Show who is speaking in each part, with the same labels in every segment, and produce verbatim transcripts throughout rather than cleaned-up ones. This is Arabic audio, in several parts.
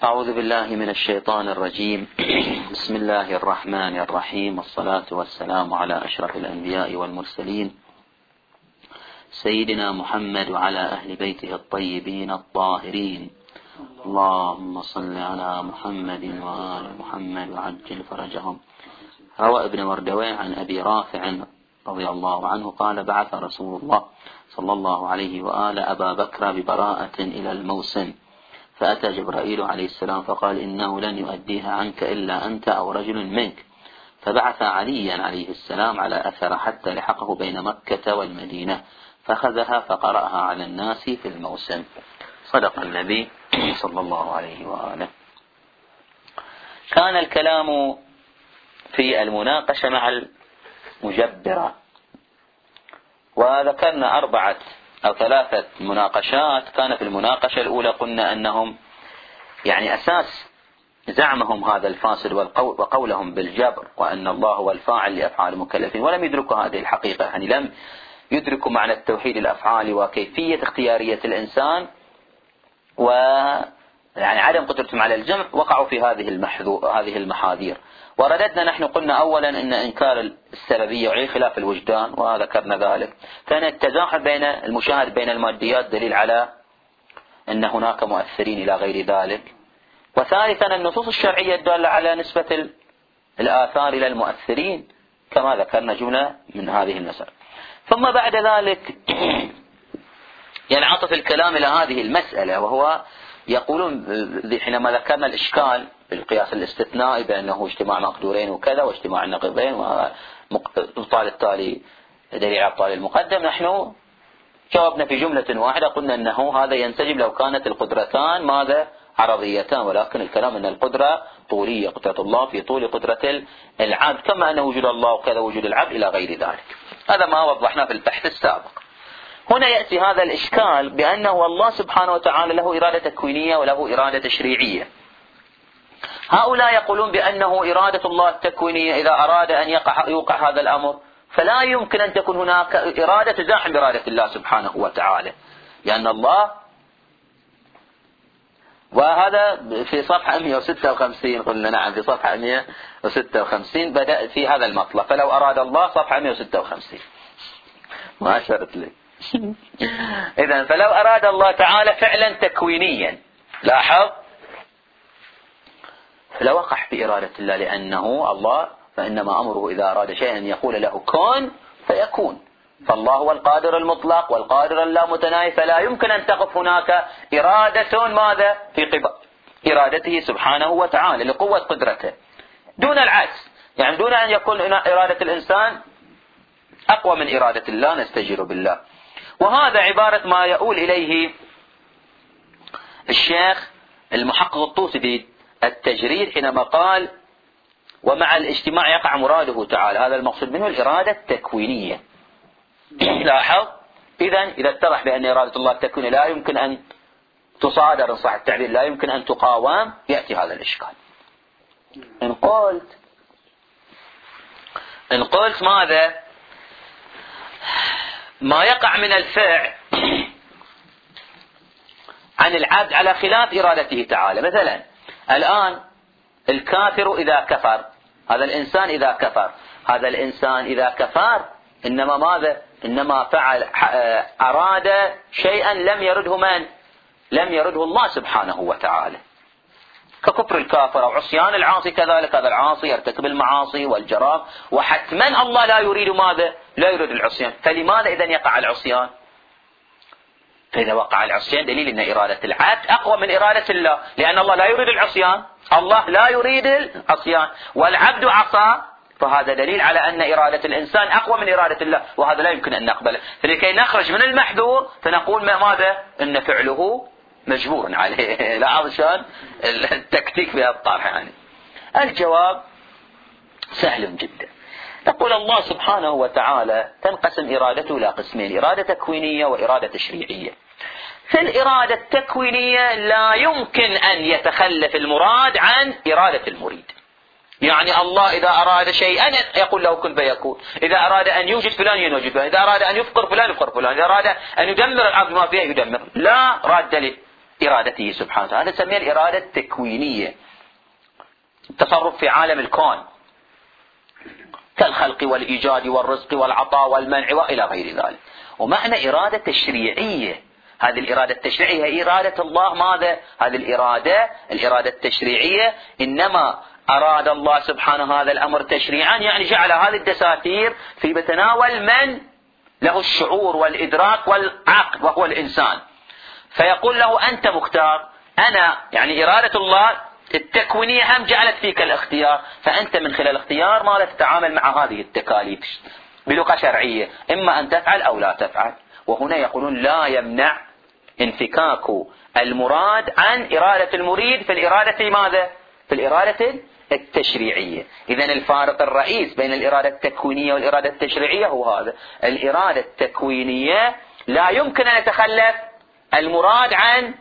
Speaker 1: أعوذ بالله من الشيطان الرجيم. بسم الله الرحمن الرحيم، والصلاة والسلام على أشرف الأنبياء والمرسلين سيدنا محمد وعلى أهل بيته الطيبين الطاهرين. اللهم صل على محمد وآل محمد وعجل فرجهم. روى ابن مردويه عن أبي رافع رضي الله عنه قال: بعث رسول الله صلى الله عليه وآله أبا بكر ببراءة إلى الموسم، فأتى جبرائيل عليه السلام فقال: إنه لن يؤديها عنك إلا أنت أو رجل منك، فبعث عليا عليه السلام على أثر حتى لحقه بين مكة والمدينة، فأخذها فقرأها على الناس في الموسم. صدق النبي صلى الله عليه وآله. كان الكلام في المناقشة مع المجبرة، وذكرنا أربعة أو ثلاثة مناقشات. كان في المناقشة الأولى قلنا أنهم يعني أساس زعمهم هذا الفاسد وقولهم بالجبر، وأن الله هو الفاعل لأفعال المكلفين، ولم يدركوا هذه الحقيقة، يعني لم يدركوا معنى التوحيد الأفعال وكيفية اختيارية الإنسان، و يعني عدم قدرتهم على الجمع، وقعوا في هذه المحذو هذه المحاذير. ورددنا نحن قلنا أولا أن إنكار السببية وعليه خلاف الوجدان، وذكرنا ذلك. كان التزاحم بين المشاهد بين الماديات دليل على أن هناك مؤثرين إلى غير ذلك. وثالثا النصوص الشرعية الدالة على نسبة الآثار إلى المؤثرين، كما ذكرنا جملة من هذه المسائل. ثم بعد ذلك ينعطف الكلام إلى هذه المسألة، وهو يقولون حينما ذكرنا الإشكال بالقياس الاستثنائي بأنه اجتماع مقدورين وكذا واجتماع النقيضين وإبطال التالي دليل على التالي المقدم، نحن جاوبنا في جملة واحدة، قلنا أنه هذا ينسجم لو كانت القدرتان ماذا عرضيتان، ولكن الكلام أن القدرة طولية، قدرة الله في طول قدرة العبد، كما أن وجود الله وكذا وجود العبد إلى غير ذلك. هذا ما وضحناه في البحث السابق. هنا يأتي هذا الإشكال بأنه الله سبحانه وتعالى له إرادة تكوينية وله إرادة تشريعية. هؤلاء يقولون بأنه إرادة الله التكوينية إذا أراد أن يقع, يوقع هذا الأمر، فلا يمكن أن تكون هناك إرادة تزاحم بإرادة الله سبحانه وتعالى، لأن الله، وهذا في صفحة مئة وستة وخمسين قلنا نعم، في صفحة مئة وستة وخمسين بدأ في هذا المطلب، فلو أراد الله صفحة مئة وستة وخمسين ما أشرت لي. إذن فلو أراد الله تعالى فعلا تكوينيا، لاحظ، لوقع بإرادة الله، لأنه الله فإنما أمره إذا أراد شيئا يقول له كن فيكون، فالله هو القادر المطلق والقادر اللامتناهي، فلا يمكن أن تقف هناك إرادة ماذا في قبال إرادته سبحانه وتعالى لقوة قدرته، دون العكس، يعني دون أن يكون إرادة الإنسان أقوى من إرادة الله، نستجير بالله. وهذا عبارة ما يقول إليه الشيخ المحقق الطوسي في التجريد حينما قال: ومع الاجتماع يقع مراده تعالى، هذا المقصود منه الإرادة التكوينية. لاحظ، إذن إذا اتضح بأن إرادة الله التكوينية لا يمكن أن تصادر إن صح التعبير، لا يمكن أن تقاوم، يأتي هذا الإشكال. إن قلت إن قلت ماذا؟ ما يقع من الفعل عن العبد على خلاف إرادته تعالى. مثلا الآن الكافر إذا كفر، هذا الإنسان إذا كفر هذا الإنسان إذا كفر إنما ماذا؟ إنما فعل أراد شيئا لم يرده من؟ لم يرده الله سبحانه وتعالى، ككفر الكافر أو عصيان العاصي، كذلك هذا العاصي يرتكب المعاصي والجرائم، وحتما الله لا يريد ماذا؟ لا يريد العصيان، فلماذا إذن يقع العصيان؟ فإذا وقع العصيان دليل أن إرادة العبد أقوى من إرادة الله، لأن الله لا يريد العصيان، الله لا يريد العصيان، والعبد عصى، فهذا دليل على أن إرادة الإنسان أقوى من إرادة الله، وهذا لا يمكن أن نقبله. فلكي نخرج من المحذور فنقول ماذا؟ إن فعله مجبور عليه. لا عشان التكتيك في الطرح. يعني الجواب سهل جدا. نقول الله سبحانه وتعالى تنقسم إرادته إلى قسمين: إرادة تكوينية وإرادة تشريعية. في الإرادة التكوينية لا يمكن أن يتخلف المراد عن إرادة المريد، يعني الله إذا أراد شيئا يقول له كن فيكون، إذا أراد أن يوجد فلان يوجد فلان، إذا أراد أن يفقر فلان يفقر فلان، إذا أراد أن يدمر الأرض ما فيها يدمر، لا راد له إرادته سبحانه وتعالى. هذا نسميه الإرادة التكوينية، التصرف في عالم الكون كالخلق والإيجاد والرزق والعطاء والمنع وإلى غير ذلك. ومعنى إرادة تشريعية، هذه الإرادة التشريعية هي إرادة الله. ماذا؟ هذه الإرادة الإرادة التشريعية إنما أراد الله سبحانه هذا الأمر تشريعا، يعني جعل هذه الدساتير في بتناول من له الشعور والإدراك والعقل وهو الإنسان، فيقول له أنت مختار. أنا يعني إرادة الله التكوينية هم جعلت فيك الاختيار، فأنت من خلال الاختيار ما لا تتعامل مع هذه التكاليف بلغة شرعية، إما أن تفعل أو لا تفعل. وهنا يقولون لا يمنع انفكاك المراد عن إرادة المريد في الإرادة ماذا؟ في الإرادة التشريعية. إذن الفارق الرئيس بين الإرادة التكوينية والإرادة التشريعية هو هذا. الإرادة التكوينية لا يمكن أن يتخلف المراد عن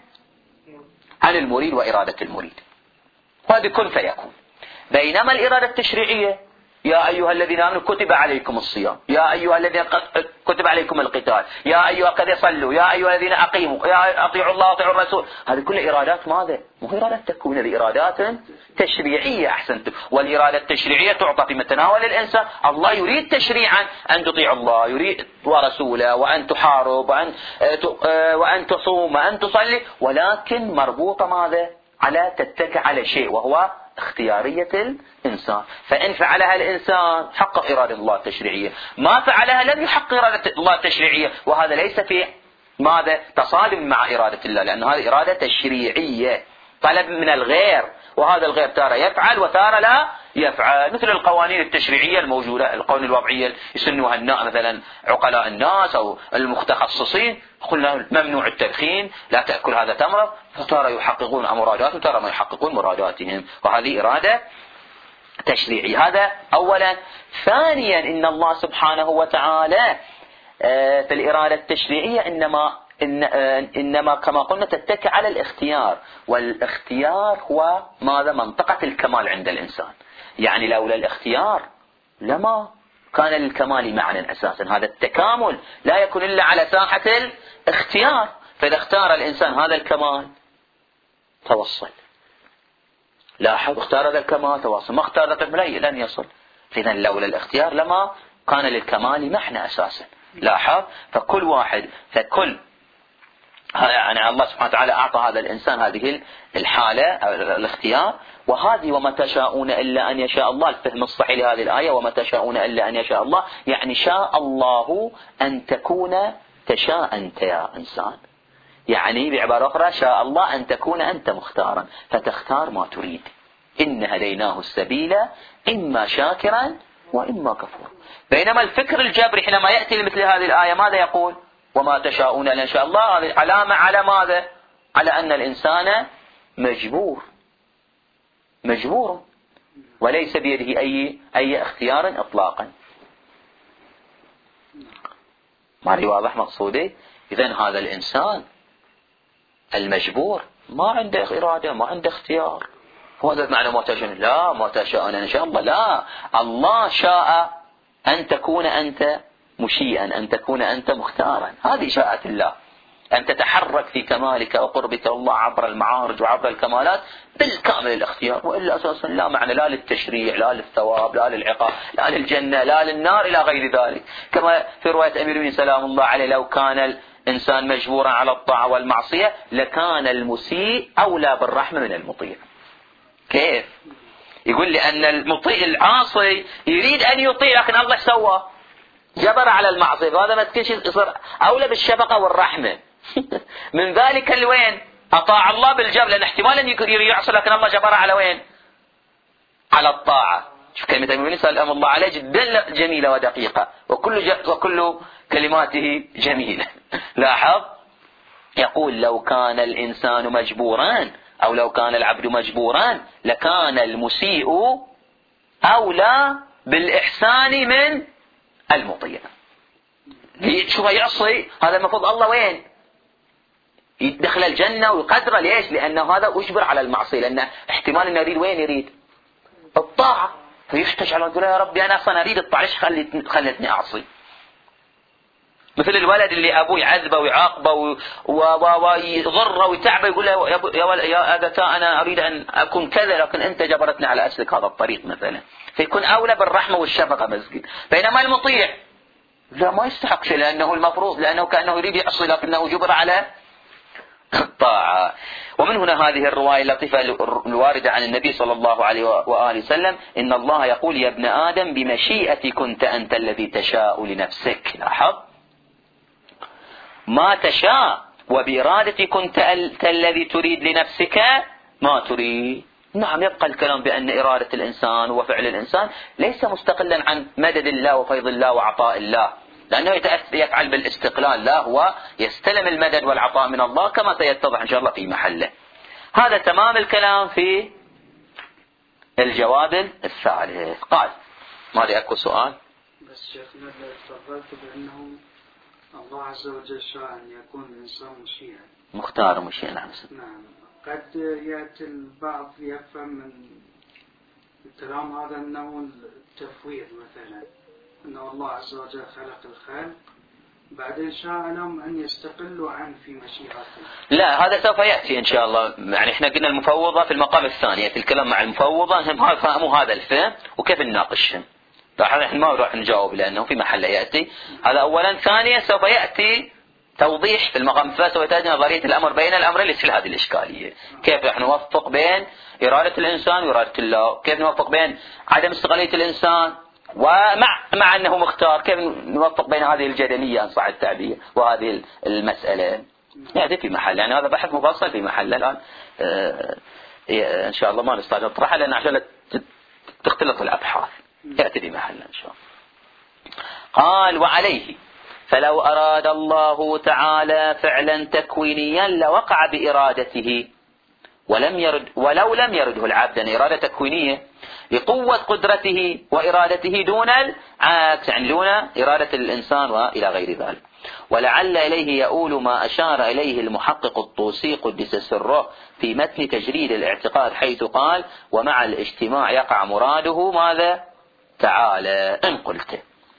Speaker 1: عن المريد وإرادة المريد، هذا كن فيكون. بينما الإرادة التشريعية يا أيها الذين آمنوا كتب عليكم الصيام، يا أيها الذين كتب عليكم القتال، يا أيها قد صلوا، يا أيها الذين أقيموا، يا أطيعوا الله وأطيعوا الرسول. هذه كل إرادات ماذا؟ مو إرادات تكوين، هذه إرادات تشريعية. أحسنتم. والإرادة التشريعية تعطى في متناول الإنسان. الله يريد تشريعا أن تطيع الله يريد ورسوله، وأن تحارب، وأن وأن تصوم، وأن تصلي، ولكن مربوطة ماذا؟ على تتكئ على شيء وهو اختيارية الإنسان. فإن فعلها الإنسان حقق إرادة الله التشريعية، ما فعلها لم يحقق إرادة الله التشريعية، وهذا ليس في ماذا؟ تصادم مع إرادة الله، لأن هذه إرادة تشريعية، طلب من الغير، وهذا الغير تارة يفعل وتارة لا يفعل، مثل القوانين التشريعية الموجودة، القوانين الوضعية يسنوها الناس مثلا عقلاء الناس أو المتخصصين، قلنا ممنوع التدخين، لا تأكل هذا تمرض، فتارة يحققون مرادات وتارة ما يحققون مراداتهم، وهذه إرادة تشريعية. هذا أولا. ثانيا إن الله سبحانه وتعالى في الإرادة التشريعية إنما إن إنما كما قلنا تتكئ على الاختيار، والاختيار هو ماذا؟ منطقة الكمال عند الإنسان. يعني لولا الاختيار لما كان للكمال معنى أساسا. هذا التكامل لا يكون إلا على ساحة الاختيار، فإذا اختار الإنسان هذا الكمال توصل، لاحظ، اختار هذا الكمال توصل، ما اختار هذا الكمال لن يصل. إذن لولا الاختيار لما كان للكمال معنى أساسا. لاحظ، فكل واحد فكل يعني الله سبحانه وتعالى أعطى هذا الإنسان هذه الحالة الاختيار. وهذه وما تشاءون إلا أن يشاء الله، الفهم الصحيح لهذه الآية وما تشاءون إلا أن يشاء الله، يعني شاء الله أن تكون تشاء أنت يا إنسان، يعني بعبارة أخرى شاء الله أن تكون أنت مختارا فتختار ما تريد. إن هديناه السبيل إما شاكرا وإما كفورا. بينما الفكر الجبري حينما يأتي لمثل هذه الآية ماذا يقول؟ وما تشاءون إلا إن شاء الله. هذه علامة على ماذا؟ على أن الإنسان مجبور مجبور وليس بيده أي أي اختيار إطلاقا. ما واضح مقصودي؟ إذن هذا الإنسان المجبور ما عنده إرادة، ما عنده اختيار. هذا معنى ما تشاء، لا ما تشاءون إن شاء الله، لا، الله شاء أن تكون أنت مشيئا، أن تكون أنت مختارا. هذه شاءة الله، أن تتحرك في كمالك وقربك الله عبر المعارج وعبر الكمالات بالكامل الاختيار، وإلا أساسا لا معنى لا للتشريع، لا للثواب، لا للعقاب، لا للجنة، لا للنار، إلى غير ذلك. كما في رواية أمير المؤمنين سلام الله عليه: لو كان الإنسان مجبورا على الطاعة والمعصية لكان المسيء أولى بالرحمة من المطيع. كيف؟ يقول لأن المطيع العاصي يريد أن يطيع، لكن الله سوى جبر على المعصية، فهذا ما تكنش يصير أولى بالشفقة والرحمة من ذلك اللي وين أطاع الله بالجبر، لأن احتمال أن يعصي لكن الله جبر على وين؟ على الطاعة. شوف كلمة المؤمن سلام الله عليه جدا جميلة ودقيقة، وكل ج... وكل كلماته جميلة. لاحظ، يقول: لو كان الإنسان مجبورا أو لو كان العبد مجبورا لكان المسيء أولى بالإحسان من المطيع. شو يعصي هذا المفروض الله وين؟ يدخل الجنة ويقدره. ليش؟ لأنه هذا أجبر على المعصية، لأن احتمال أنه يريد وين؟ يريد الطاعة، فيفتش على يقول: يا ربي أنا أصلا أريد الطاعة، ليش خلتني خلتني أعصي؟ مثل الولد اللي أبوه يعذبه ويعاقبه ويضره ويتعبه، يقول له يا يا أبتاه أنا أريد أن أكون كذا لكن أنت جبرتني على أسلك هذا الطريق مثلا، فيكون أولى بالرحمة والشفقة مسكين. بينما المطيع لا ما يستحق شيء، لأنه المفروض، لأنه كأنه يريد يعصي لكنه جبر على الطاعة. ومن هنا هذه الرواية اللطيفة الواردة عن النبي صلى الله عليه وآله وسلم: إن الله يقول يا ابن آدم بمشيئتي كنت أنت الذي تشاء لنفسك. لاحظ، ما تشاء، وبإرادتي كنت أنت الذي تريد لنفسك ما تريد. نعم، يبقى الكلام بأن إرادة الإنسان وفعل الإنسان ليس مستقلا عن مدد الله وفيض الله وعطاء الله، لأنه يفعل بالاستقلال، لا، هو يستلم المدد والعطاء من الله كما سيتضح إن شاء الله في محله. هذا تمام الكلام في الجواب الثالث. قال ما لي أكو سؤال؟
Speaker 2: بس شيخنا تفضلت بأنه الله عز وجل شاء أن يكون الإنسان مشيئا
Speaker 1: مختار مشيئا. نعم.
Speaker 2: نعم. قد يأتي البعض يفهم من الكلام هذا أنه التفويض مثلا، أن الله عز وجل خلق الخلق بعدين شاء لهم أن يستقلوا عنه في مشيئته.
Speaker 1: لا، هذا سوف يأتي إن شاء الله. يعني إحنا قلنا المفوضة في المقام الثاني، في الكلام مع المفوضة هم فهموا هذا الفهم وكيف نناقشهم. طبعا إحنا ما راح نجاوب لأنه في محله يأتي هذا أولا. ثانيا سوف يأتي توضيح في المقام الثالث، سوف تأتي نظرية الأمر بين الأمرين لتحل هذه الإشكالية. كيف نحن نوفق بين إرادة الإنسان وإرادة الله، كيف نوفق بين عدم استقلالية الإنسان ومع مع أنه مختار، كيف نوفق بين هذه الجدلية إن صح التعبير وهذه المسألة. يعني في محل، يعني هذا بحث مفصل في محل الآن. آه إن شاء الله ما نستطيع نطرحه لأن عشان تختلط الأبحاث، يأتي في محل إن شاء الله. قال وعليه فلو أراد الله تعالى فعلا تكوينيا لوقع بإرادته ولم يرد ولو لم يرده العبد، يعني إرادة تكوينية لقوة قدرته وإرادته دون العكس، يعني دون إرادة الإنسان وإلى غير ذلك. ولعل إليه يؤول ما أشار إليه المحقق الطوسي قدس سره في متن تجريد الاعتقاد، حيث قال ومع الاجتماع يقع مراده ماذا تعالى. إن قلت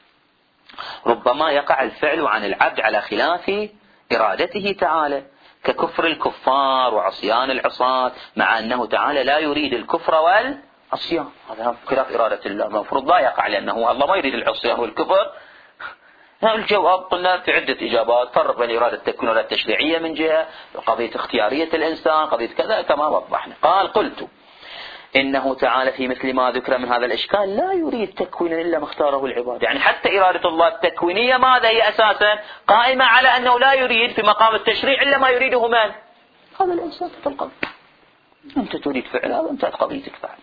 Speaker 1: ربما يقع الفعل عن العبد على خلاف إرادته تعالى، ككفر الكفار وعصيان العصاة، مع أنه تعالى لا يريد الكفر والعصيان، هذا خلاف إرادة الله، المفروض لا يقع لأنه الله ما يريد العصيان والكفر. الجواب قلنا في عدة إجابات، فرق بين إرادة التكوين والإرادة التشريعية من جهة، قضية اختيارية الإنسان، قضية كذا كما وضحنا. قال قلت إنه تعالى في مثل ما ذكر من هذا الإشكال لا يريد تكوينا إلا ما اختاره العباد، يعني حتى إرادة الله التكوينية ماذا هي أساسا؟ قائمة على أنه لا يريد في مقام التشريع إلا ما يريده من؟ هذا الإنسان في القلب. أنت تريد فعل هذا، أنت قضيتك فعل.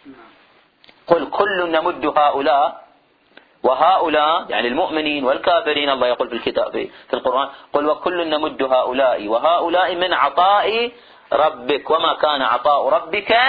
Speaker 1: قل كل نمد هؤلاء وهؤلاء، يعني المؤمنين والكافرين، الله يقول في الكتاب في القرآن قل وكل نمد هؤلاء وهؤلاء من عطاء ربك وما كان عطاء ربك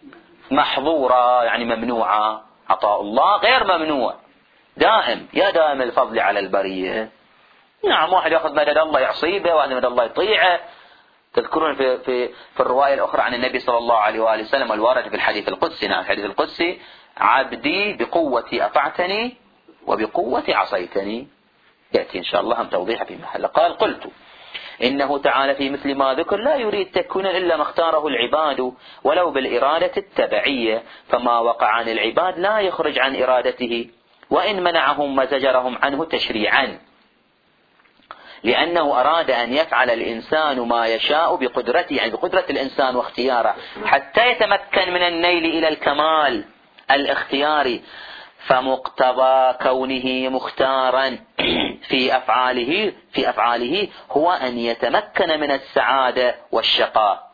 Speaker 1: محظورا، يعني ممنوعا. عطاء الله غير ممنوع، دائم، يا دائم الفضل على البرية. نعم، واحد يأخذ مدد الله يعصيبه وواحد مدد الله يطيعه. تذكرون في, في, في الرواية الأخرى عن النبي صلى الله عليه وآله وسلم الوارد في الحديث القدسي، نعم الحديث القدسي: عبدي بقوتي أطعتني وبقوة عصيتني. يأتي إن شاء الله هم توضيح في محل. قال قلت إنه تعالى في مثل ما ذكر لا يريد تكوينا إلا ما اختاره العباد ولو بالإرادة التبعية، فما وقع عن العباد لا يخرج عن إرادته وإن منعهم وزجرهم عنه تشريعا، لأنه أراد أن يفعل الإنسان ما يشاء بقدرته، يعني بقدرة الإنسان واختياره حتى يتمكن من النيل إلى الكمال الاختياري. فمقتضى كونه مختارا في أفعاله في أفعاله هو أن يتمكن من السعادة والشقاء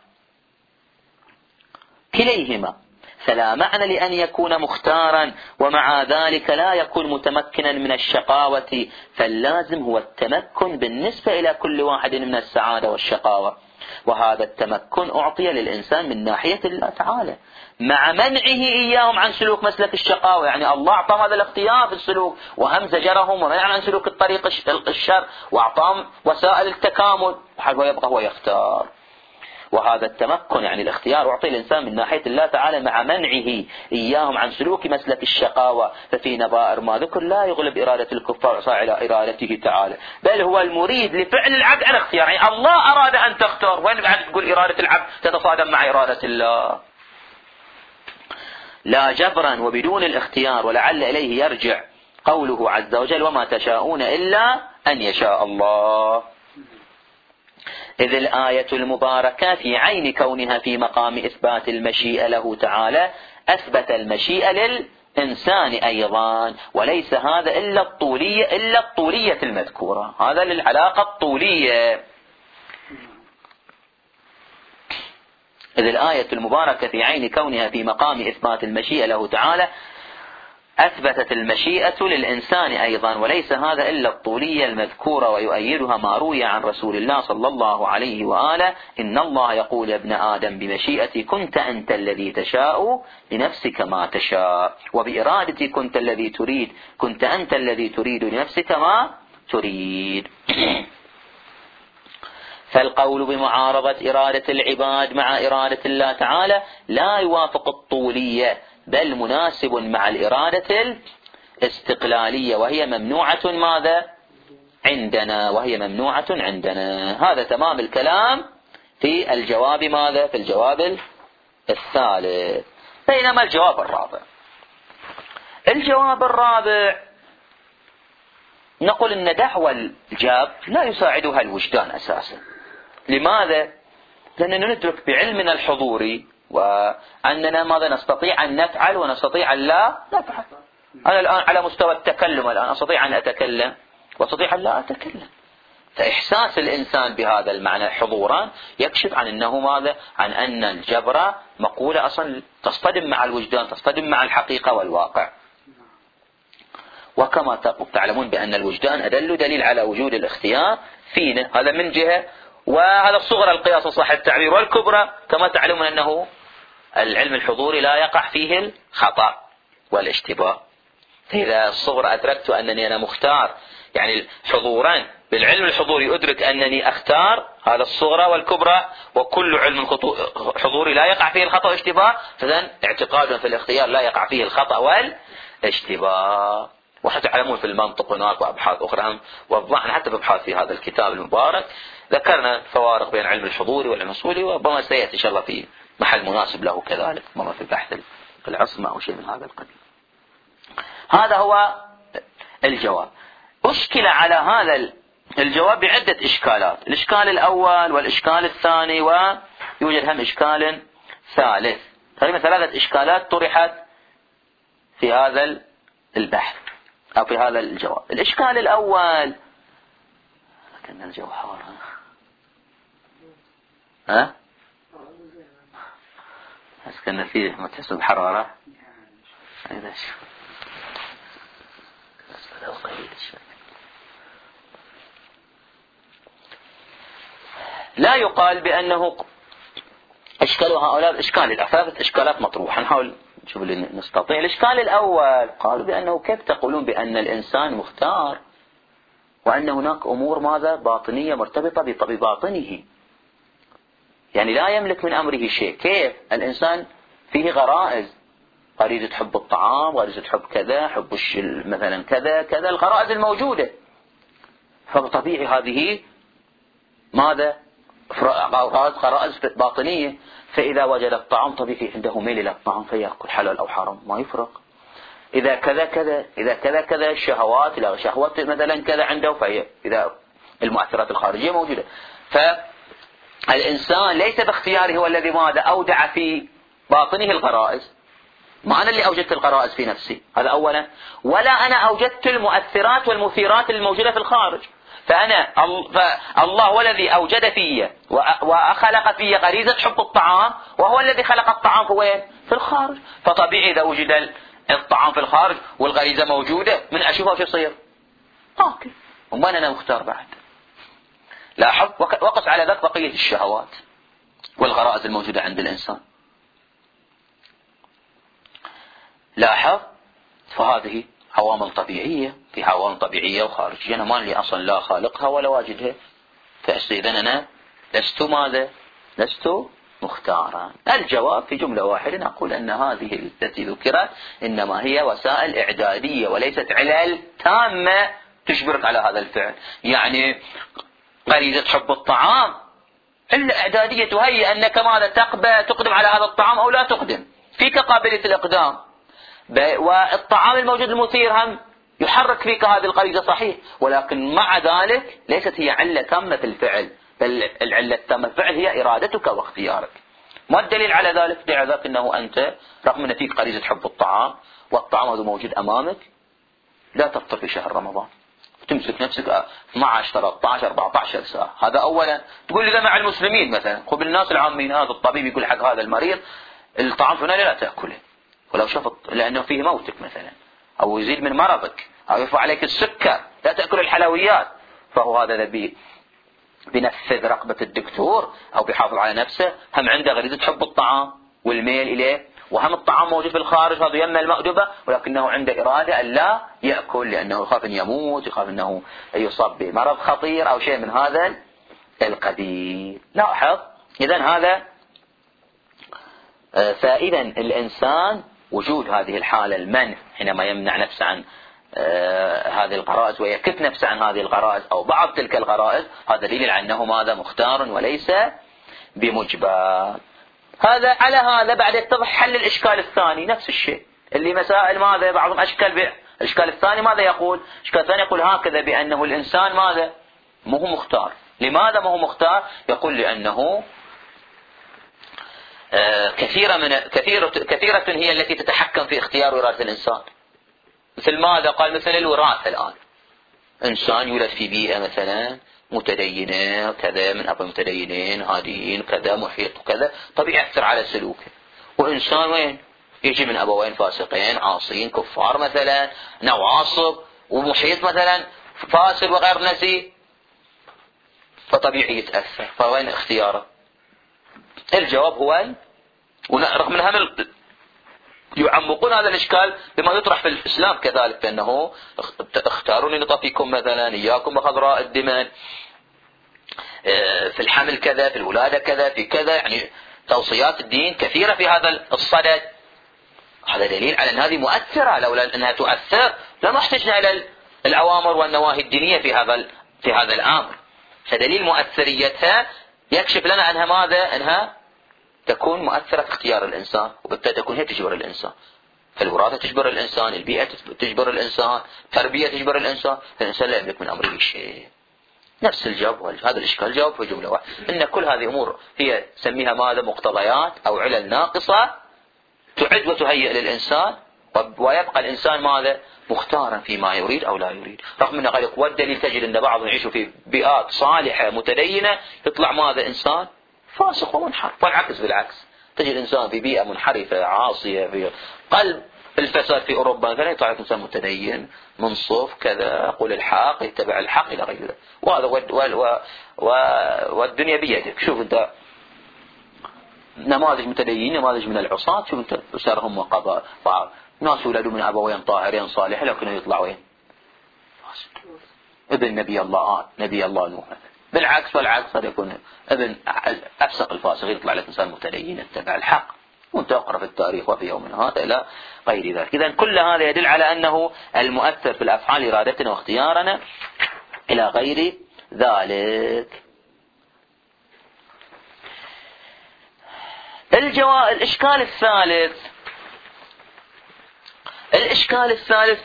Speaker 1: كليهما، فلا معنى لأن يكون مختارا ومع ذلك لا يكون متمكنا من الشقاوة، فاللازم هو التمكن بالنسبة إلى كل واحد من السعادة والشقاوة، وهذا التمكن أعطي للإنسان من ناحية الله تعالى مع منعه إياهم عن سلوك مسلك الشقاوة، يعني الله أعطى هذا الاختيار في السلوك وهم زجرهم ومنع عن سلوك الطريق الشر وأعطاهم وسائل التكامل، ويبقى هو يختار. وهذا التمكن يعني الاختيار أعطي الإنسان من ناحية الله تعالى مع منعه إياهم عن سلوك مسلك الشقاوة، ففي نظائر ما ذكر لا يغلب إرادة الكفار إلى إرادته تعالى، بل هو المريد لفعل العبد على اختيار. يعني الله أراد أن تختار، وين بعد تقول إرادة العبد تتصادم مع إرادة الله؟ لا جبرا وبدون الاختيار، ولعل إليه يرجع قوله عز وجل وما تشاءون إلا أن يشاء الله. إذ الآية المباركة في عين كونها في مقام إثبات المشيئة له تعالى أثبت المشيئة للإنسان أيضا، وليس هذا إلا الطولية إلا الطولية المذكورة، هذا للعلاقة الطولية. إذ الآية المباركة في عين كونها في مقام إثبات المشيئة له تعالى أثبتت المشيئة للإنسان أيضا، وليس هذا إلا الطولية المذكورة، ويؤيدها ما روي عن رسول الله صلى الله عليه وآله إن الله يقول يا ابن آدم بمشيئتي كنت أنت الذي تشاء لنفسك ما تشاء، وبإرادتي كنت الذي تريد كنت أنت الذي تريد لنفسك ما تريد. فالقول بمعارضة إرادة العباد مع إرادة الله تعالى لا يوافق الطولية، بل مناسب مع الإرادة الاستقلالية، وهي ممنوعة ماذا عندنا وهي ممنوعة عندنا. هذا تمام الكلام في الجواب ماذا في الجواب الثالث. بينما الجواب الرابع الجواب الرابع نقول إن دعوى الجاب لا يساعدها الوجدان أساسا. لماذا؟ لأننا ندرك بعلمنا الحضوري وأننا ماذا نستطيع أن نفعل ونستطيع أن لا نفعل. أنا الآن على مستوى التكلم الآن أستطيع أن أتكلم وأستطيع أن لا أتكلم، فإحساس الإنسان بهذا المعنى حضورا يكشف عن أنه ماذا عن أن الجبر مقولة أصلا تصطدم مع الوجدان، تصطدم مع الحقيقة والواقع. وكما تعلمون بأن الوجدان أدل دليل على وجود الاختيار فينا، هذا من جهة، وهذا الصغرى القياس صح التعبير، والكبرى كما تعلمون أنه العلم الحضوري لا يقع فيه الخطأ والاشتباه. فإذا الصغرى أدركت أنني أنا مختار، يعني حضورا بالعلم الحضوري أدرك أنني أختار، هذا الصغرى والكبرى، وكل علم حضوري لا يقع فيه الخطأ والاشتباه، فإذن اعتقاد في الاختيار لا يقع فيه الخطأ والاشتباه. وحتى تعلمون في المنطق هناك وأبحاث أخرى وضحنا حتى في أبحاث في هذا الكتاب المبارك ذكرنا الفوارق بين العلم الحضوري والعلم الأصولي، وربما سيأتي إن شاء الله في محل مناسب له كذلك، ربما في بحث العصمة أو شيء من هذا القبيل. هذا هو الجواب. أشكل على هذا الجواب بعدة إشكالات، الإشكال الأول والإشكال الثاني، ويوجد هم إشكال ثالث. تقريبا ثلاثة إشكالات طرحت في هذا البحث أو في هذا الجواب. الإشكال الأول كان الجو حار ها ها بس كنا فيه ما تحس بحرارة هذا شو لا يقال بأنه اشكالوا هؤلاء الاشكال الثلاثة اشكالات مطروحة، نحاول نشوف اللي نستطيع. الاشكال الاول قالوا بأنه كيف تقولون بأن الانسان مختار وأن هناك أمور ماذا باطنية مرتبطة بباطنه، يعني لا يملك من أمره شيء. كيف الإنسان فيه غرائز، غريزة تحب الطعام، غريزة تحب كذا، حب مثلا كذا كذا، الغرائز الموجودة، فبطبيعي هذه ماذا غرائز باطنية. فإذا وجد الطعام طبيعي عنده ميل إلى الطعام فيأكل حلال أو حرام ما يفرق. إذا كذا كذا إذا كذا كذا الشهوات إلى شهوات مثلا كذا عنده، فهي إذا المؤثرات الخارجية موجودة. فالإنسان ليس باختياره هو الذي ماذا أودع في باطنه الغرائز، ما أنا اللي أوجدت الغرائز في نفسي، هذا أولا، ولا أنا أوجدت المؤثرات والمثيرات الموجودة في الخارج. فأنا فالله هو الذي أوجد في وخلق في غريزة حب الطعام، وهو الذي خلق الطعام في وين؟ في الخارج. فطبيعي إذا وجد الطعام في الخارج والغريزة موجودة من أشوفها شو يصير؟ آكل. وما أنا مختار بعد. لاحظ وقس على ذلك بقية الشهوات والغرائز الموجودة عند الإنسان. لاحظ فهذه عوامل طبيعية، في عوامل طبيعية وخارجية، أنا ما لي أصلا لا خالقها ولا واجدها. فإذا أنا لست ماذا لست مختارا. الجواب في جملة واحدة نقول أن هذه التي ذكرت إنما هي وسائل إعدادية وليست علل تامة تجبرك على هذا الفعل. يعني غريزة حب الطعام إلا إعدادية تهيئ أنك ماذا تقبل تقدم على هذا الطعام أو لا تقدم، فيك قابلية الإقدام. والطعام الموجود المثير هم يحرك فيك هذه الغريزة صحيح، ولكن مع ذلك ليست هي علة تامة في الفعل، بل العلة التامة في الفعل هي إرادتك واختيارك. ما الدليل على ذلك؟ دليل على ذلك أنه أنت رغم أن فيك غريزة حب الطعام والطعام هذا موجود أمامك لا تفطر في شهر رمضان، تمسك نفسك اثني عشر ثلاثة عشر أربعة عشر ساعة. هذا أولا. تقول لي مع المسلمين مثلا، خب الناس العامين هذا الطبيب يقول حق هذا المريض الطعام فلاني لا تأكله ولو شفت لأنه فيه موتك مثلا، أو يزيد من مرضك، أو يرفع عليك السكر، لا تأكل الحلويات. فهو هذا نبي بنفذ رغبة الدكتور أو بيحافظ على نفسه، هم عنده غريزة حب الطعام والميل إليه، وهم الطعام موجود في الخارج هذا يم المأدبة، ولكنه عنده إرادة أن لا يأكل لأنه يخاف أن يموت، يخاف أنه يصاب بمرض خطير أو شيء من هذا القبيل. لاحظ إذن هذا فإذا الإنسان وجود هذه الحالة المنع حينما يمنع نفسه عن آه هذه الغرائز ويكف نفسه عن هذه الغرائز أو بعض تلك الغرائز، هذا دليل على أنه ماذا مختار وليس بمجبر. هذا على هذا بعد يتضح حل الإشكال الثاني نفس الشيء اللي مسائل ماذا بعضهم أشكال الإشكال الثاني ماذا يقول؟ الإشكال الثاني يقول هكذا بأنه الإنسان ماذا ما هو مختار. لماذا ما هو مختار؟ يقول لأنه آه كثيرة من كثيرة كثيرة هي التي تتحكم في اختيار وراثة الإنسان. مثل ماذا قال؟ مثل الوراثة الآن، إنسان يولد في بيئة مثلا متدينة كذا، من أبا متدينين هاديين كذا، محيط كذا، طبيعي يأثر على سلوكه. وإنسان وين يجي من أبوين فاسقين عاصين كفار مثلا نواصب، ومحيط مثلا فاسد وغير نزيه، فطبيعي يتأثر. فوين اختياره؟ الجواب هو ورغم من هم يعمقون هذا الإشكال بما يطرح في الإسلام كذلك، بأنه اختاروني لطفيكم مثلا، إياكم بخضراء الدمن، في الحمل كذا، في الولادة كذا، في كذا، يعني توصيات الدين كثيرة في هذا الصدد. هذا دليل على أن هذه مؤثرة، لولا أنها تؤثر لما احتجنا إلى الأوامر والنواهي الدينية في هذا في هذا الأمر. فدليل مؤثريتها يكشف لنا أنها ماذا؟ أنها تكون مؤثرة في اختيار الإنسان، وبالتالي تكون هي تجبر الإنسان. فالوراثة تجبر الإنسان، البيئة تجبر الإنسان، التربية تجبر الإنسان، فالإنسان لا يملك من أمره شيء. نفس الجواب، هذا الإشكال جواب في جملة واحدة، إن كل هذه أمور هي سميها ماذا؟ مقتضيات أو علل ناقصة تعد وتهيئ للإنسان، ويبقى الإنسان ماذا؟ مختارا فيما يريد أو لا يريد. رغم أن غير والدليل تجد أن بعضهم يعيشوا في بيئات صالحة متدينة يطلع ماذا؟ إنسان فاسق ومنحرف. والعكس بالعكس، تجد إنسان في بيئة منحرفة عاصية في قلب الفساد في أوروبا مثلا يطلع إنسان متدين منصف كذا، يقول الحق، يتبع الحق إلى غير ذلك. وهذا ود و و والدنيا بيدك. شوف أنت نماذج متدينين، نماذج من العصاة، شوف أنت أسرهم وقضاء بعض ناس ولدوا من أبوين طاهرين صالحين لكنه يطلع وين؟ ابن نبي الله نبي الله نوح. بالعكس والعكس قد يكون ابن أفسق الفاسقين يطلع لك إنسان متدين يتبع الحق، وانت اقرأ في التاريخ وفي يوم هذا إلى غير ذلك. إذن كل هذا يدل على أنه المؤثر في الأفعال إرادتنا واختيارنا إلى غير ذلك. الجواب الإشكال الثالث الإشكال الثالث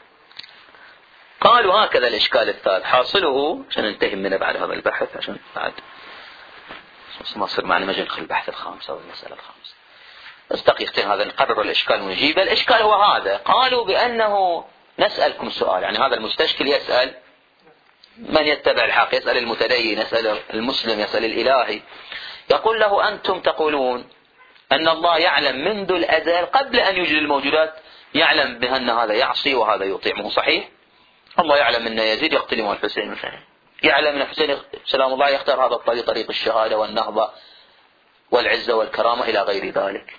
Speaker 1: قالوا هكذا الإشكال الثالث حاصله عشان ننتهي منه بعد هذا البحث، عشان بعد ما صار معنا مجال ندخل البحث الخامس أو المسألة الخامسة. استقيقتين هذا نقرر الإشكال ونجيبه. الإشكال هو هذا، قالوا بأنه نسألكم سؤال، يعني هذا المستشكل يسأل من يتبع الحق، يسأل المتدين، يسأل المسلم، يسأل الإلهي، يقول له أنتم تقولون أن الله يعلم منذ الأزل قبل أن يوجد الموجودات، يعلم بأن هذا يعصي وهذا يطيع، مو صحيح؟ الله يعلم أن يزيد يقتل إمام الحسين مثلا، يعلم أن الحسين سلام الله يختار هذا الطريق، طريق الشهادة والنهضة والعزة والكرامة إلى غير ذلك.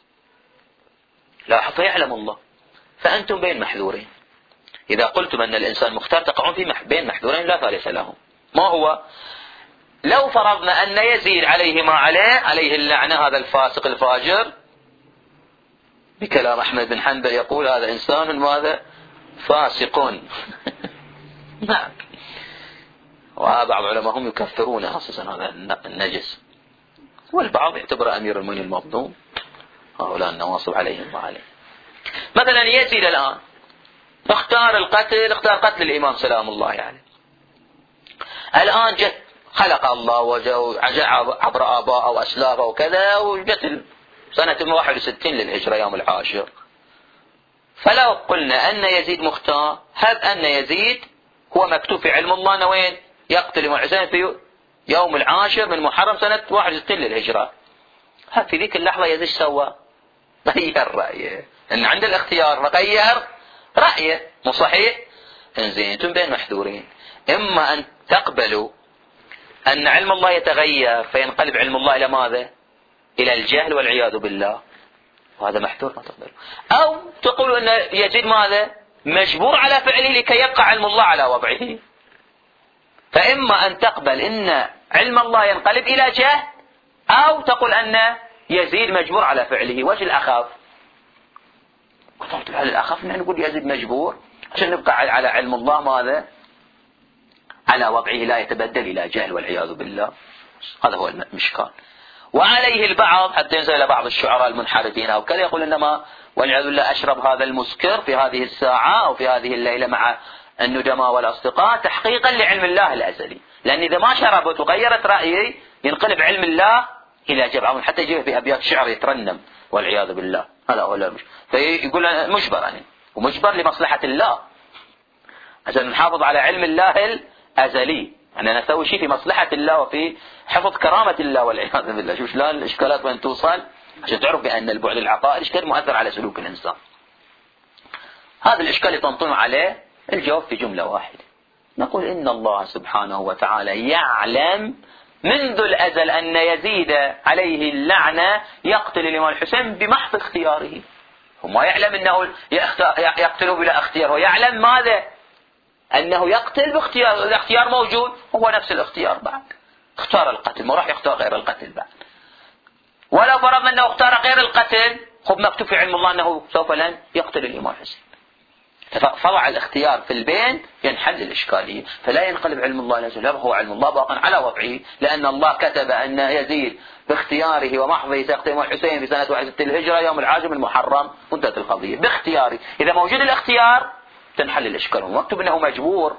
Speaker 1: لا يعلم الله، فأنتم بين محذورين. إذا قلتم أن الإنسان مختار تقعون في بين محذورين لا ثالث لهم. ما هو؟ لو فرضنا أن يزيد عليه ما عليه، عليه اللعنة، هذا الفاسق الفاجر، بكلام أحمد بن حنبل يقول هذا إنسان ماذا؟ فاسق. نعم. وبعض علماءهم يكفرون خصوصا هذا النجس، والبعض يعتبر أمير المؤمنين المظلوم، هؤلاء النواصب عليهم ما عليه. مثلا يزيد الآن اختار القتل، اختار قتل الإمام سلام الله عليه. الآن جت خلق الله وجاء عبر آباء أو أسلافه وكذا، وجت سنة واحد وستين للهجرة يوم العاشر. فلو قلنا أن يزيد مختار، هب أن يزيد هو مكتوب في علم الله أنه وين يقتل الإمام الحسين في يوم العاشر من محرم سنة واحد وستين للهجرة. هب في ذيك اللحظة يزيد سوى غير رأيه، أن عند الاختيار فغير رأيه، مو صحيح؟ انزين انتم بين محذورين، إما أن تقبلوا أن علم الله يتغير فينقلب علم الله إلى ماذا؟ إلى الجهل والعياذ بالله، وهذا محذور ما تقبله. أو تقولوا أن يزيد ماذا؟ مجبور على فعله لكي يبقى علم الله على وضعه. فإما أن تقبل أن علم الله ينقلب إلى جهل، أو تقول أن يزيد مجبور على فعله. وش الأخف؟ قلت هل الأخف أن نقول يزيد مجبور عشان نبقى على علم الله ماذا؟ على وضعه لا يتبدل إلى جهل والعياذ بالله. هذا هو المشكال. وعليه البعض حتى ينزل إلى بعض الشعراء المنحرفين أو كذا يقول إنما والعياذ بالله أشرب هذا المسكر في هذه الساعة أو في هذه الليلة مع الندماء والأصدقاء تحقيقا لعلم الله الأزلي، لأن إذا ما شربت وغيرت رأيي ينقلب علم الله إلى جبعه، حتى يجيب في أبيات شعر يترنم والعياذ بالله. هذا هو المشكلة. فيقول مجبر يعني، ومجبر لمصلحة الله عشان نحافظ على علم الله الأزلي، يعني نسوي شيء في مصلحة الله وفي حفظ كرامة الله والعياذ بالله. شوف شلون الإشكالات وين توصل، عشان تعرف بأن البعد العقائدي كثير مؤثر على سلوك الإنسان. هذا الإشكال تنطون عليه الجواب في جملة واحدة، نقول إن الله سبحانه وتعالى يعلم منذ الأزل أن يزيد عليه اللعنة يقتل الإمام الحسين بمحض اختياره. هو ما يعلم أنه يقتله بلا اختيار، هو يعلم ماذا؟ أنه يقتل باختيار. الاختيار موجود، هو نفس الاختيار بعد اختار القتل، ما راح يختار غير القتل بعد. ولو فرضنا أنه اختار غير القتل، خب مكتوب في علم الله أنه سوف لن يقتل الإمام الحسين. فضع الاختيار في البين ينحل الإشكالية، فلا ينقلب علم الله إلى جهل، هو علم الله باق على وضعه، لأن الله كتب أن يزيد باختياره ومحضه سيقتل الإمام الحسين في سنة واحد وستين الهجرة يوم العاشر من محرم، وانتهت القضية باختياره. إذا موجود الاختيار تنحل الإشكال، ومكتوب أنه مجبور،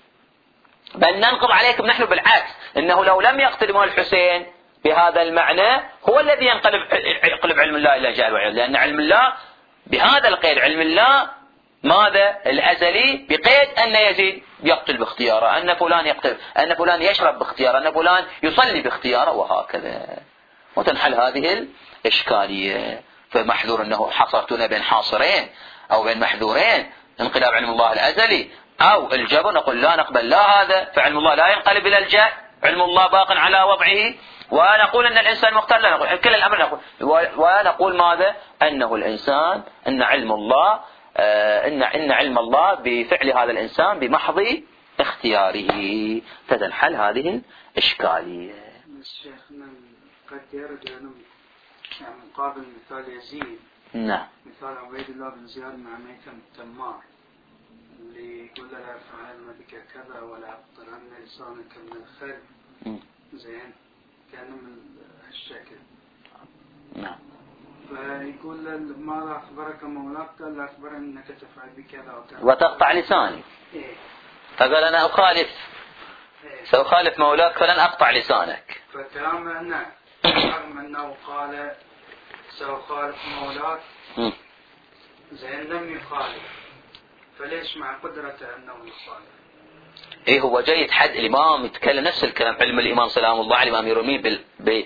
Speaker 1: بل ننقض عليكم نحن بالعكس، أنه لو لم يقتل الإمام الحسين بهذا المعنى هو الذي ينقلب يقلب علم الله إلى جهل وعياذ، لأن علم الله بهذا القيد، علم الله ماذا؟ الأزلي، بقيد أن يزيد يقتل باختياره، أن فلان يقتل، أن فلان يشرب باختياره، أن فلان يصلي باختياره، وهكذا. وتنحل هذه الإشكالية. فمحذور أنه حصرتنا بين حاصرين أو بين محذورين، انقلاب علم الله الأزلي أو الجبر، نقول لا نقبل لا هذا، فعلم الله لا ينقلب إلى الجهل، علم الله باق على وضعه. ونقول أن الإنسان مختار، لا نقول كل الأمر، نقول ونقول ماذا؟ أنه الإنسان أن علم الله آه إن إن علم الله بفعل هذا الإنسان بمحض اختياره، فتنحل هذه الإشكالية.
Speaker 2: شيخنا قد يرد يعني مقابل مثال يزيد،
Speaker 1: نعم،
Speaker 2: مثال عبيد الله بن زياد مع ميثم التمار اللي يقول له لا أفعل بك كذا ولا أقطرن لسانك من الخير، زين كان من هالشكل.
Speaker 1: نعم.
Speaker 2: فيقول ماذا أخبرك مولاك؟ قال لا أخبرني أنك تفعل بكذا وكذا
Speaker 1: وتقطع لساني.
Speaker 2: إيه؟
Speaker 1: فقال أنا أخالف، إيه؟ سأخالف مولاك فلن أقطع لسانك.
Speaker 2: فكلام أنه رغم أنه قال سأخالف مولاك زين لم يخالف، فليش مع قدرته أنه يخالف؟
Speaker 1: إيه هو جيد حد الإمام يتكلم نفس الكلام، علم الإمام سلام الله عليه الإمام يرمي بال ب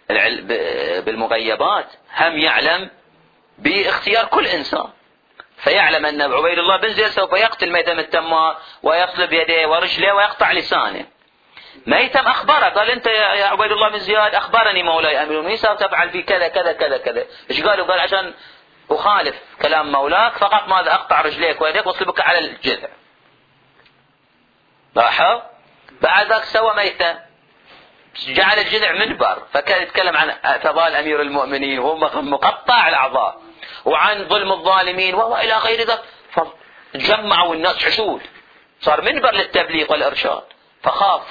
Speaker 1: بالمغيبات، هم يعلم باختيار كل إنسان، فيعلم أن عبيد الله بن زياد سوف يقتل ميثم التمار ويصلب يديه ورجله ويقطع لسانه. ميثم أخبره، قال أنت يا عبيد الله بن زياد أخبرني مولاي أمير المؤمنين سأفعل في كذا كذا كذا كذا. إيش قالوا؟ قال عشان أخالف كلام مولاك فقط ماذا؟ أقطع رجليك ويديك واصلبك على الجذع. لاحظ؟ بعد ذلك سوى ميثم جعل الجذع منبر، فكان يتكلم عن اعتضال أمير المؤمنين وهو مقطع الأعضاء، وعن ظلم الظالمين وهو إلى غير ذلك، فجمعوا الناس حشود، صار منبر للتبليغ والإرشاد. فخاف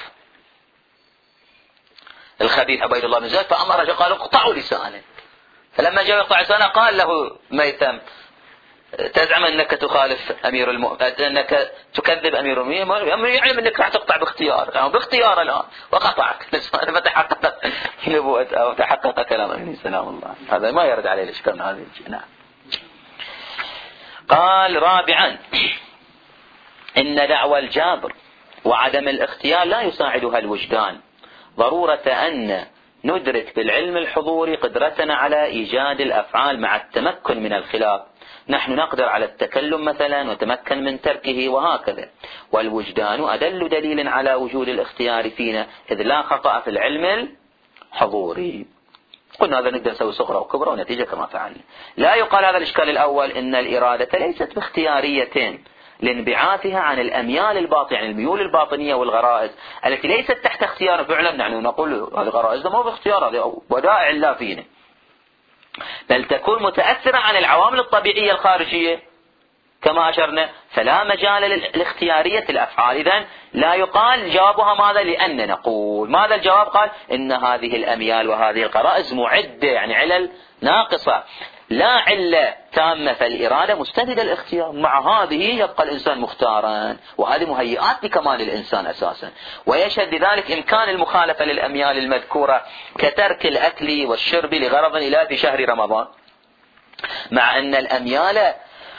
Speaker 1: الخبيث عبيد الله بن زيد فأمر قال اقطعوا لسانه. فلما جاء يقطع لسانه قال له ميثم تزعم أنك تخالف أمير المؤمنين، أنك تكذب أمير المؤمنين، يعلم أنك راح تقطع باختيار، يعني باختيار الآن، وقطعك لسانه فتحقق نبوة أو تحقق كلام النبي سلام الله. هذا ما يرد عليه الإشكال من هذه الجنة. قال رابعا إن دعوى الجابر وعدم الاختيار لا يساعدها الوجدان، ضرورة أن ندرك بالعلم الحضوري قدرتنا على إيجاد الأفعال مع التمكن من الخلاف. نحن نقدر على التكلم مثلا وتمكن من تركه وهكذا، والوجدان أدل دليل على وجود الاختيار فينا، إذ لا خطأ في العلم الحضوري. قلنا هذا نقدر نسوي صغرى وكبرى ونتيجة كما فعلنا. لا يقال هذا الإشكال الأول إن الإرادة ليست باختياريتين لانبعاثها عن الأميال الباطنة، يعني الميول الباطنية والغرائز التي ليست تحت اختيار فعلا. نحن نقول هذه غرائز ما باختيار، هذه ودائع الله فينا، بل تكون متأثرة عن العوامل الطبيعية الخارجية كما أشرنا، فلا مجال للاختيارية الأفعال. إذن لا يقال جوابها ماذا، لأن نقول ماذا الجواب، قال إن هذه الأميال وهذه الغرائز معدة، يعني علل ناقصة لا علة تامة، فالإرادة مستندة الاختيار. مع هذه يبقى الإنسان مختارا، وهذه مهيئات لكمال الإنسان أساسا. ويشهد بذلك إمكان المخالفة للأميال المذكورة كترك الأكل والشرب لغرض إلى في شهر رمضان، مع أن الأميال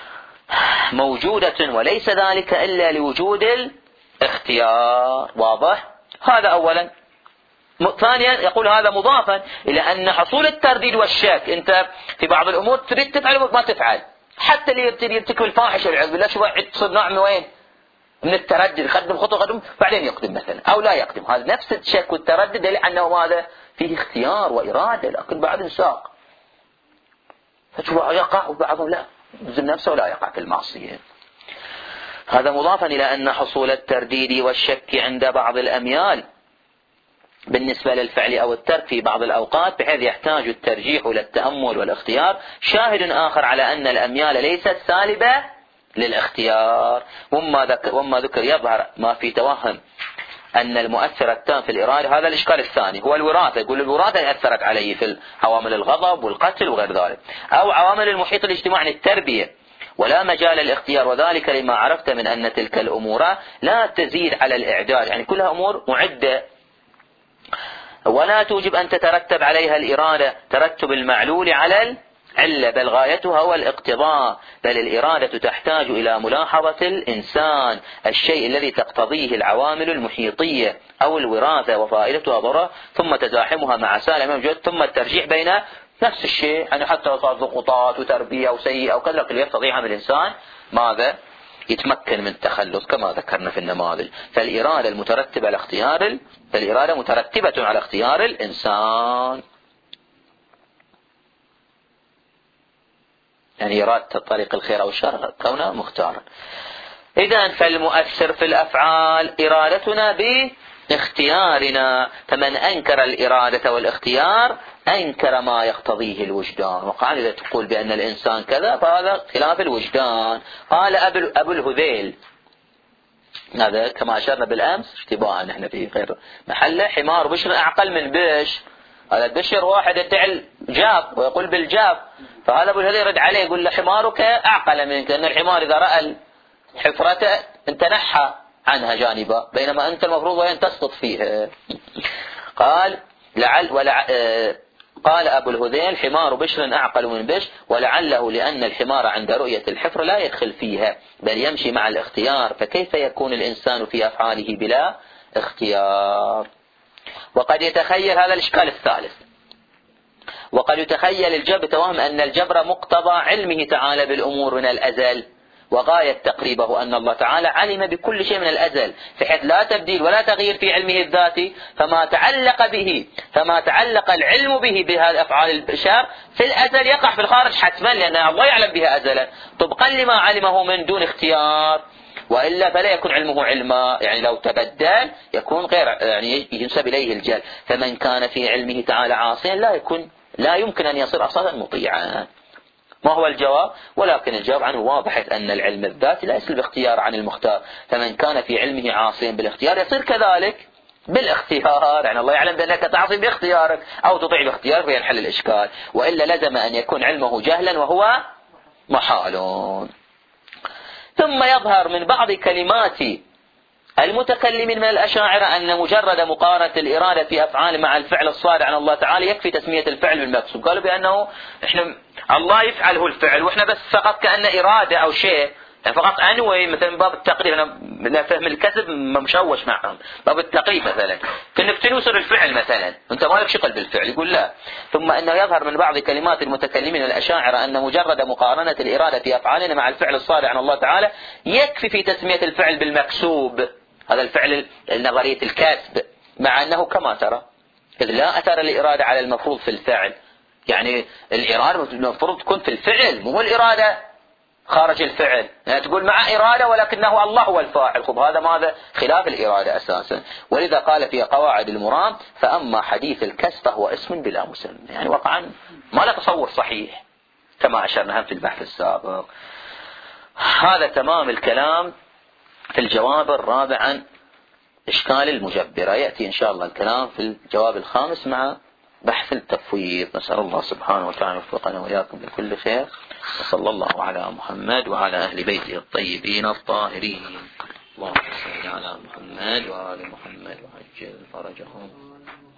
Speaker 1: موجودة وليس ذلك إلا لوجود الاختيار. واضح هذا أولا. ثانيا يقول هذا مضافا إلى أن حصول الترديد والشك، أنت في بعض الأمور تريد تفعل وما تفعل، حتى اللي يبتدي يرتكب الفاحشة والعياذ بالله شو صناع من وين؟ من التردد، يقدم خطوة قدم بعدين يقدم مثلا أو لا يقدم. هذا نفس الشك والتردد دليل أنه ماذا فيه اختيار وإرادة، لكن بعد ساق فتشوف يقع وبعضهم لا يلزم نفسه ولا يقع في المعصية. هذا مضافا إلى أن حصول الترديد والشك عند بعض الأميال بالنسبة للفعل أو الترك في بعض الأوقات بحيث يحتاج الترجيح إلى التأمل والاختيار. شاهد آخر على أن الأميال ليست سالبة للاختيار، وما ذكر, وما ذكر يظهر ما في توهم أن المؤثر التام في الإرادة. هذا الإشكال الثاني هو الوراثة، يقول الوراثة أثرت عليه في عوامل الغضب والقتل وغير ذلك، أو عوامل المحيط الاجتماعي التربية، ولا مجال الاختيار، وذلك لما عرفت من أن تلك الأمور لا تزيد على الإعداد، يعني كلها أمور معدة ولا توجب أن تترتب عليها الإرادة ترتب المعلول على العلة، بل غايتها هو الاقتضاء. بل الإرادة تحتاج إلى ملاحظة الإنسان الشيء الذي تقتضيه العوامل المحيطية أو الوراثة وفائدتها ضرر، ثم تزاحمها مع سالم موجود، ثم الترجيح بين نفس الشيء، يعني حتى صار ضغوطات وتربية وسيئة وكذا اللي يقتضيها من الإنسان ماذا يتمكن من التخلص كما ذكرنا في النماذج. فالإرادة المترتبة على اختيار فالإرادة مترتبة على اختيار الإنسان، يعني إرادة طريق الخير أو الشر كونه مختارا. إذن فالمؤثر في الأفعال إرادتنا باختيارنا، فمن أنكر الإرادة والاختيار أنكر ما يقتضيه الوجدان. وقاعدة تقول بأن الإنسان كذا فهذا خلاف الوجدان. قال أبو الهذيل، هذا كما أشرنا بالأمس اشتباها نحن في غير محله، حمار بشر أعقل من بش. هذا البشر واحد يتعل جاب ويقول بالجاب، فهذا أبو الهذيل يرد عليه يقول له حمارك أعقل منك، أن الحمار إذا رأى الحفرة انت نحى عنها جانبا، بينما أنت المفروض وين تسقط فيها. قال لعل ولع... قال أبو الهذيل حمار بشر أعقل من بش، ولعله لأن الحمار عند رؤية الحفرة لا يدخل فيها بل يمشي مع الاختيار، فكيف يكون الإنسان في أفعاله بلا اختيار؟ وقد يتخيل هذا الإشكال الثالث، وقد يتخيل الجبر توهم أن الجبر مقتضى علمه تعالى بالأمور من الأزل، وغاية تقريبه أن الله تعالى علم بكل شيء من الأزل بحيث لا تبديل ولا تغيير في علمه الذاتي، فما تعلق به فما تعلق العلم به بهذه أفعال البشر في الأزل يقع في الخارج حتما، لأن الله يعلم بها أزلا طبقا لما علمه من دون اختيار. وإلا فلا يكون علمه علما، يعني لو تبدل يكون غير، يعني ينسب إليه الجهل. فمن كان في علمه تعالى عاصيا لا يكون لا يمكن أن يصير أصلا مطيعا. ما هو الجواب؟ ولكن الجواب عنه واضح، أن العلم الذاتي لا يسلب اختيار عن المختار. فمن كان في علمه عاصيا بالاختيار يصير كذلك بالاختيار، يعني الله يعلم بأنك تعصي باختيارك أو تطيع باختيارك فينحل الإشكال، وإلا لزم أن يكون علمه جهلا وهو محال. ثم يظهر من بعض كلمات المتكلمين من الأشاعرة أن مجرد مقارنة الإرادة في أفعال مع الفعل الصادر عن الله تعالى يكفي تسمية الفعل بالمكسوب. قالوا بأنه إحنا الله يفعل هو الفعل وإحنا بس فقط كأن إرادة أو شيء، يعني فقط أنوي، مثلا باب التقريب، أنا فهم الكسب مشوش معهم، باب التقريب مثلا كأنك تنوصل الفعل مثلا، أنت ما لك شغل بالفعل. يقول لا. ثم أنه يظهر من بعض كلمات المتكلمين الأشاعرة أن مجرد مقارنة الإرادة في أفعالنا مع الفعل الصادر عن الله تعالى يكفي في تسمية الفعل بالمكسوب، هذا الفعل النظرية الكسب، مع أنه كما ترى إذ لا أثر الإرادة على المفروض في الفعل، يعني الإرادة المفروض تكون في الفعل، مو الإرادة خارج الفعل، يعني تقول مع إرادة ولكنه الله هو الفاعل. خب هذا ماذا؟ خلاف الإرادة أساسا. ولذا قال في قواعد المرام فأما حديث الكسب فهو اسم بلا مسمى، يعني وقعا ما له تصور صحيح كما أشرنا في البحث السابق. هذا تمام الكلام في الجواب الرابع عن إشكال المجبرة. يأتي إن شاء الله الكلام في الجواب الخامس مع بحث التفويض. نسأل الله سبحانه وتعالى يوفقنا وإياكم لكل خير، وصلى الله على محمد وعلى أهل بيته الطيبين الطاهرين. اللهم صل على محمد وآل محمد وعجل فرجهم.